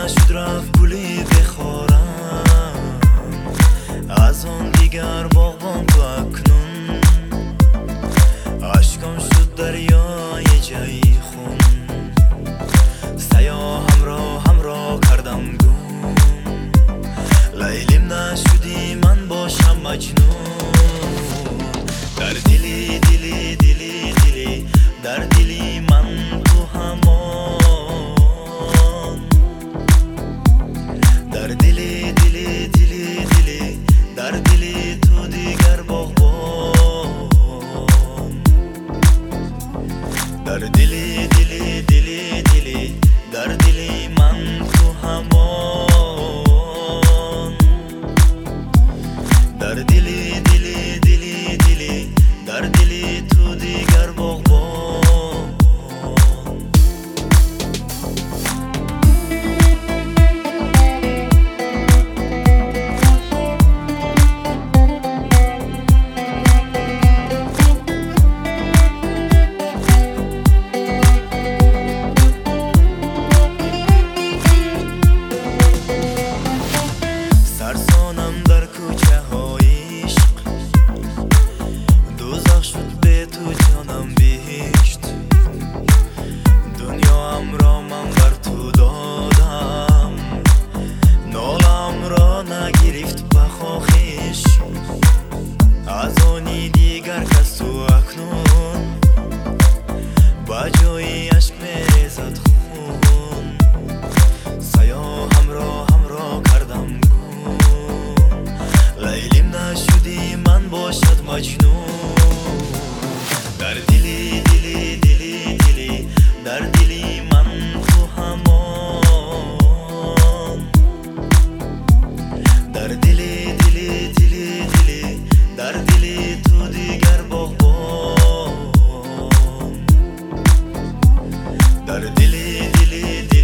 نشد رفت گلی بخارم از آن دیگر باغبان تو اکنون عشقم شد دریای جیخون سیاهم را کردم گم لیلیم نشدی من باشم مجنون در دلی دلی دلی دلی در دلی من تو همان در دلی دلی دلی دلی در دلی تو دیگر باغبان در دلی دلی دلی دلی در دلی من تو همان در دلی دلی دلی دلی در دلی تو دیگر باغبان سرسانم در کوچه های عشق دوزخ شد به تو جانم بهشت دنیام را من بر تو دادم نالم را نگرفت بخواهش از آنی دیگر کس تو اکنون با جای عشق میریزد خون سیاهم را کردم لیلیم نشدی من باشد مجنون در دلی دلی دلی دلی در دلی من تو همان در دلی دلی دلی دلی در دلی تو دیگر باغبان در دلی دلی